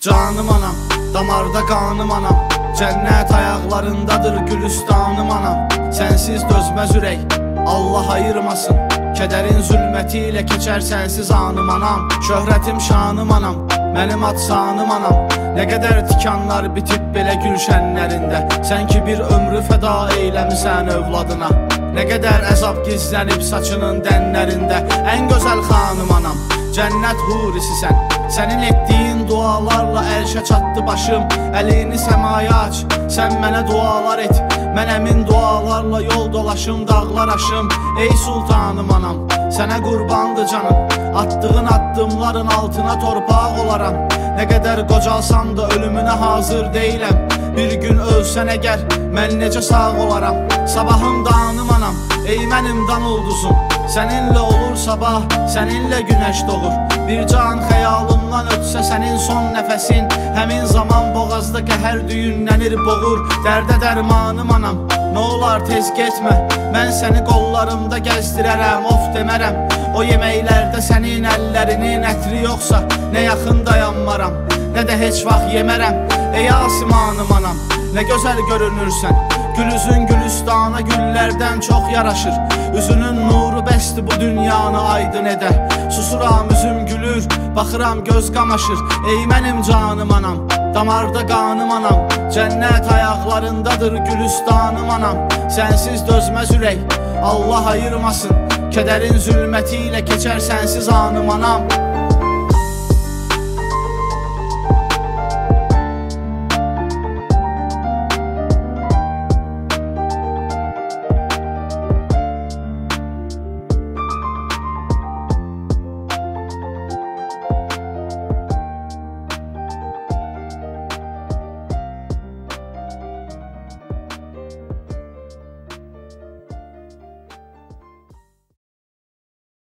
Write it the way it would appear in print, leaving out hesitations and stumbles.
Canım anam, damarda qanım anam, cənnət ayaqlarındadır gülüstanım anam. Sənsiz dözməz ürək, Allah ayırmasın, kədərin zülməti ilə keçər sənsiz anım anam. Şöhrətim şanım anam, mənim adsanım anam. Nə qədər tikanlar bitib belə gülşənlərində, sən ki bir ömrü fəda eyləmisən övladına. Nə qədər əzab gizlənib saçının dənlərində, ən gözəl xanım anam, cənnət hurisisən. Sənin etdiyin dualarla ərşə çatdı başım, əlini səmaya aç, sən mənə dualar et. Mən əmin dualarla yol dolaşım, dağlar aşım. Ey sultanım anam, sənə qurbandı canım, attığın addımların altına torpaq olaram. Nə qədər qocalsam da ölümünə hazır deyiləm. Bir gün ölsən əgər, mən necə sağ olaram. Sabahım danım anam, ey mənim dan ulduzum, səninlə olur sabah, səninlə günəş doğur. Bir can xəyalımdan ötsə sənin son nəfəsin, həmin zaman boğazda qəhər düyünlənir boğur. Dərdə dərmanım anam, nə olar tez getmə, mən səni qollarımda gəzdirərəm, of demərəm. O yeməklərdə sənin əllərinin ətri yoxsa, nə yaxın dayanmaram, nə də heç vaxt yemərəm. Ey asimanım anam, nə gözəl görünürsən, gül üzün gülüstana güllərdən çox yaraşır. Üzünün nuru bəsdir bu dünyanı aydın edə. Susuram üzüm gülür, baxıram göz qamaşır. Ey mənim canım anam, damarda qanım anam, cənnət ayaqlarındadır gülüstanım anam. Sənsiz dözməz ürək, Allah ayırmasın, kədərin zülməti ilə keçər sənsiz anım anam.